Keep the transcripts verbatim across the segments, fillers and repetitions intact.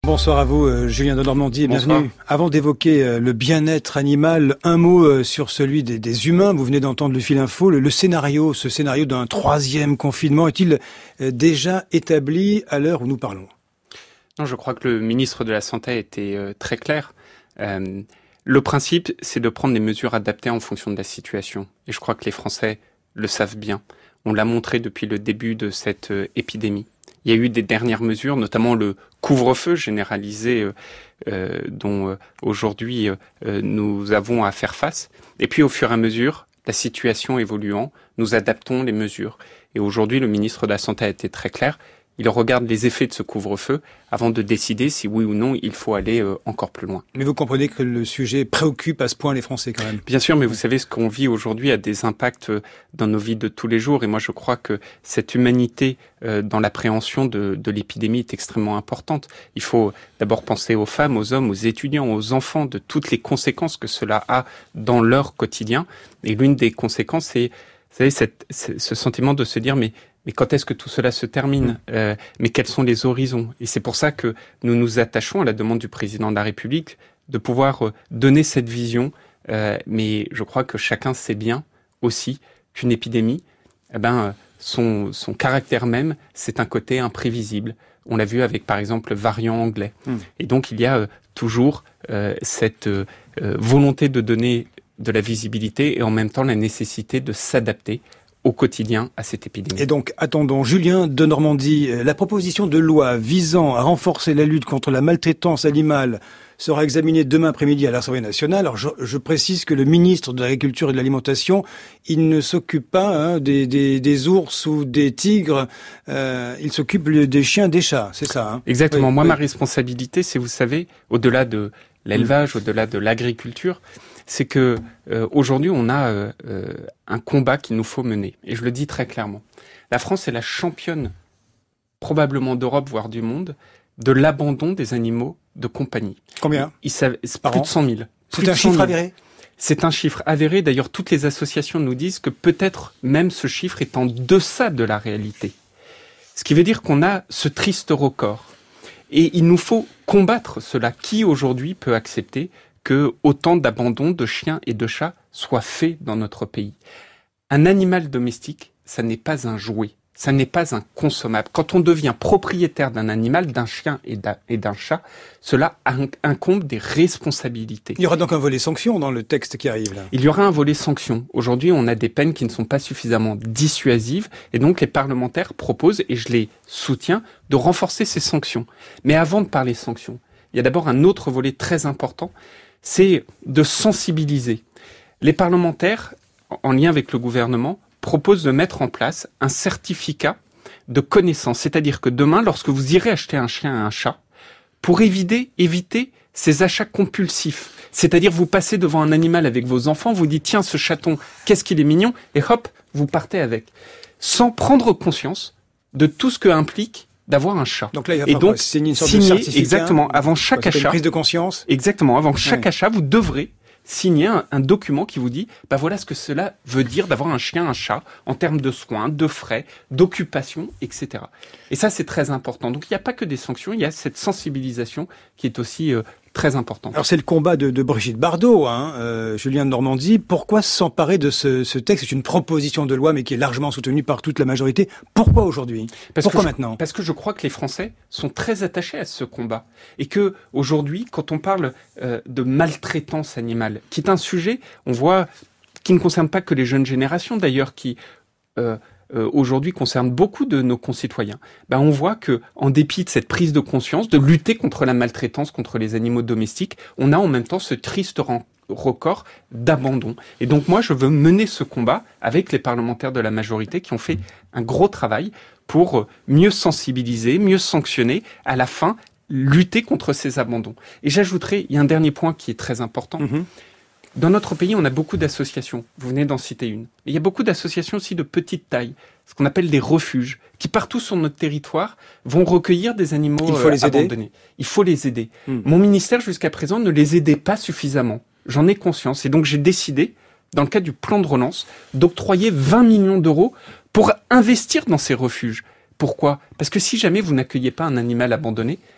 Bonsoir à vous, euh, Julien de Normandie, et bienvenue. Bonsoir. Avant d'évoquer euh, le bien-être animal, un mot euh, sur celui des, des humains. Vous venez d'entendre le fil info. Le, le scénario, ce scénario d'un troisième confinement, est-il euh, déjà établi à l'heure où nous parlons ? Non, je crois que le ministre de la Santé a été euh, très clair. Euh, le principe, c'est de prendre des mesures adaptées en fonction de la situation. Et je crois que les Français le savent bien. On l'a montré depuis le début de cette euh, épidémie. Il y a eu des dernières mesures, notamment le couvre-feu généralisé euh, euh, dont euh, aujourd'hui euh, nous avons à faire face. Et puis au fur et à mesure, la situation évoluant, nous adaptons les mesures. Et aujourd'hui, le ministre de la Santé a été très clair. Il regarde les effets de ce couvre-feu avant de décider si oui ou non il faut aller euh, encore plus loin. Mais vous comprenez que le sujet préoccupe à ce point les Français quand même. Bien sûr, mais vous savez, ce qu'on vit aujourd'hui a des impacts dans nos vies de tous les jours. Et moi, je crois que cette humanité euh, dans l'appréhension de, de l'épidémie est extrêmement importante. Il faut d'abord penser aux femmes, aux hommes, aux étudiants, aux enfants, de toutes les conséquences que cela a dans leur quotidien. Et l'une des conséquences, c'est, vous savez, cette, ce sentiment de se dire, mais Mais quand est-ce que tout cela se termine ? euh, Mais quels sont les horizons ? Et c'est pour ça que nous nous attachons à la demande du président de la République de pouvoir euh, donner cette vision. Euh, mais je crois que chacun sait bien aussi qu'une épidémie, eh ben, son, son caractère même, c'est un côté imprévisible. On l'a vu avec, par exemple, le variant anglais. Mmh. Et donc, il y a euh, toujours euh, cette euh, volonté de donner de la visibilité et en même temps la nécessité de s'adapter au quotidien à cette épidémie. Et donc, attendons, Julien de Normandie, la proposition de loi visant à renforcer la lutte contre la maltraitance animale sera examinée demain après-midi à l'Assemblée nationale. Alors, je, je précise que le ministre de l'Agriculture et de l'Alimentation, il ne s'occupe pas hein, des, des, des ours ou des tigres, euh, il s'occupe des chiens, des chats, c'est ça hein ? Exactement. Oui, Moi, oui. ma responsabilité, c'est, vous savez, au-delà de l'élevage, mmh. au-delà de l'agriculture, c'est que euh, aujourd'hui on a euh, euh, un combat qu'il nous faut mener. Et je le dis très clairement. La France est la championne, probablement d'Europe, voire du monde, de l'abandon des animaux de compagnie. Combien ? Il, il, C'est plus de cent mille. C'est un chiffre avéré ? C'est un chiffre avéré. D'ailleurs, toutes les associations nous disent que peut-être même ce chiffre est en deçà de la réalité. Ce qui veut dire qu'on a ce triste record. Et il nous faut combattre cela. Qui aujourd'hui peut accepter que autant d'abandon de chiens et de chats soit fait dans notre pays. Un animal domestique, ça n'est pas un jouet, ça n'est pas un consommable. Quand on devient propriétaire d'un animal, d'un chien et d'un, et d'un chat, cela incombe des responsabilités. Il y aura donc un volet sanction dans le texte qui arrive là. Il y aura un volet sanction. Aujourd'hui, on a des peines qui ne sont pas suffisamment dissuasives et donc les parlementaires proposent, et je les soutiens, de renforcer ces sanctions. Mais avant de parler sanctions, il y a d'abord un autre volet très important, c'est de sensibiliser. Les parlementaires, en lien avec le gouvernement, proposent de mettre en place un certificat de connaissance. C'est-à-dire que demain, lorsque vous irez acheter un chien et un chat, pour éviter, éviter ces achats compulsifs, c'est-à-dire vous passez devant un animal avec vos enfants, vous dites « tiens, ce chaton, qu'est-ce qu'il est mignon ?» et hop, vous partez avec. Sans prendre conscience de tout ce que implique d'avoir un chat. Donc là, il va et falloir donc, signer une sorte signer, de certificat. Exactement, avant chaque achat. Une prise de conscience. Exactement, avant chaque ouais. achat, vous devrez signer un, un document qui vous dit, bah voilà ce que cela veut dire d'avoir un chien, un chat, en termes de soins, de frais, d'occupation, et cetera. Et ça, c'est très important. Donc, il n'y a pas que des sanctions, il y a cette sensibilisation qui est aussi euh, très importante. Alors, c'est le combat de, de Brigitte Bardot, hein, euh, Julien de Normandie. Pourquoi s'emparer de ce, ce texte ? C'est une proposition de loi, mais qui est largement soutenue par toute la majorité. Pourquoi aujourd'hui ? Pourquoi je, maintenant ? Parce que je crois que les Français sont très attachés à ce combat. Et que aujourd'hui, quand on parle euh, de maltraitance animale, qui est un sujet, on voit, qui ne concerne pas que les jeunes générations d'ailleurs, qui euh, euh, aujourd'hui concerne beaucoup de nos concitoyens, ben on voit que, en dépit de cette prise de conscience, de lutter contre la maltraitance, contre les animaux domestiques, on a en même temps ce triste rang record d'abandon. Et donc moi, je veux mener ce combat avec les parlementaires de la majorité qui ont fait un gros travail pour mieux sensibiliser, mieux sanctionner, à la fin, lutter contre ces abandons. Et j'ajouterai, il y a un dernier point qui est très important. Mmh. Dans notre pays, on a beaucoup d'associations. Vous venez d'en citer une. Mais il y a beaucoup d'associations aussi de petite taille, ce qu'on appelle des refuges, qui partout sur notre territoire vont recueillir des animaux il faut les abandonnés. Aider. Il faut les aider. Mmh. Mon ministère, jusqu'à présent, ne les aidait pas suffisamment. J'en ai conscience. Et donc, j'ai décidé, dans le cadre du plan de relance, d'octroyer vingt millions d'euros pour investir dans ces refuges. Pourquoi ? Parce que si jamais vous n'accueillez pas un animal abandonné,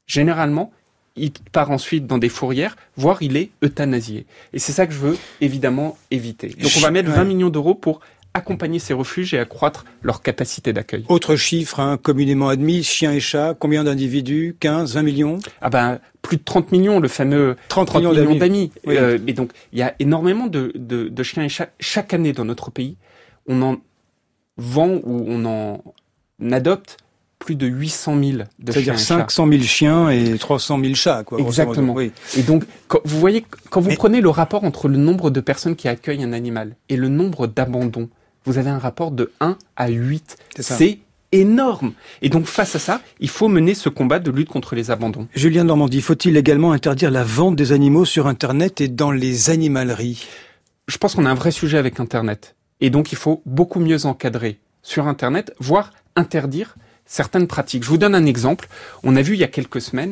généralement, il part ensuite dans des fourrières, voire il est euthanasié. Et c'est ça que je veux évidemment éviter. Donc on va mettre vingt millions d'euros pour accompagner ces refuges et accroître leur capacité d'accueil. Autre chiffre, hein, communément admis, chiens et chats, combien d'individus? quinze, vingt millions? Ah ben, plus de trente millions, le fameux trente, trente millions d'amis. Oui. Euh, et donc, il y a énormément de, de, de chiens et chats. Chaque année dans notre pays, on en vend ou on en adopte plus de huit cent mille de chiens et chats. C'est-à-dire cinq cent mille chiens et trois cent mille chats, quoi. Exactement. Oui. Et donc, quand, vous voyez, quand vous Mais... prenez le rapport entre le nombre de personnes qui accueillent un animal et le nombre d'abandons, vous avez un rapport de un à huit. C'est, C'est énorme. Et donc, face à ça, il faut mener ce combat de lutte contre les abandons. Julien de Normandie, faut-il également interdire la vente des animaux sur Internet et dans les animaleries? Je pense qu'on a un vrai sujet avec Internet. Et donc, il faut beaucoup mieux encadrer sur Internet, voire interdire certaines pratiques. Je vous donne un exemple. On a vu il y a quelques semaines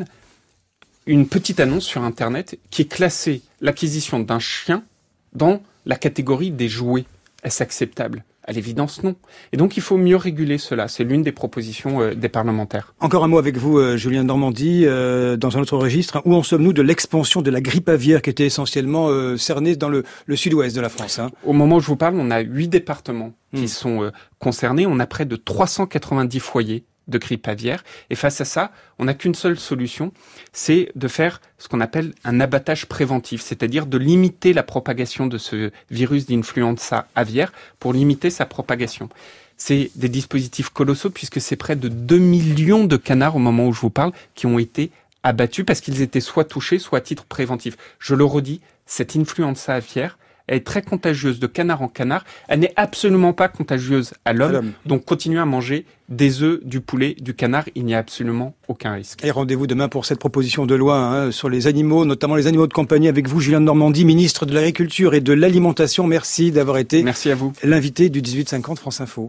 une petite annonce sur Internet qui est classée l'acquisition d'un chien dans la catégorie des jouets. Est-ce acceptable? À l'évidence, non. Et donc, il faut mieux réguler cela. C'est l'une des propositions euh, des parlementaires. Encore un mot avec vous, euh, Julien de Normandie, euh, dans un autre registre. Où en sommes-nous de l'expansion de la grippe aviaire qui était essentiellement euh, cernée dans le, le sud-ouest de la France, hein? Au moment où je vous parle, on a huit départements mmh. qui sont euh, concernés. On a près de trois cent quatre-vingt-dix foyers de grippe aviaire. Et face à ça, on n'a qu'une seule solution, c'est de faire ce qu'on appelle un abattage préventif, c'est-à-dire de limiter la propagation de ce virus d'influenza aviaire pour limiter sa propagation. C'est des dispositifs colossaux puisque c'est près de deux millions de canards au moment où je vous parle qui ont été abattus parce qu'ils étaient soit touchés, soit à titre préventif. Je le redis, cette influenza aviaire, elle est très contagieuse de canard en canard. Elle n'est absolument pas contagieuse à l'homme. À l'homme. Donc, continuez à manger des œufs, du poulet, du canard. Il n'y a absolument aucun risque. Et rendez-vous demain pour cette proposition de loi hein, sur les animaux, notamment les animaux de compagnie, avec vous, Julien de Normandie, ministre de l'Agriculture et de l'Alimentation. Merci d'avoir été Merci à vous. L'invité du dix-huit cinquante France Info.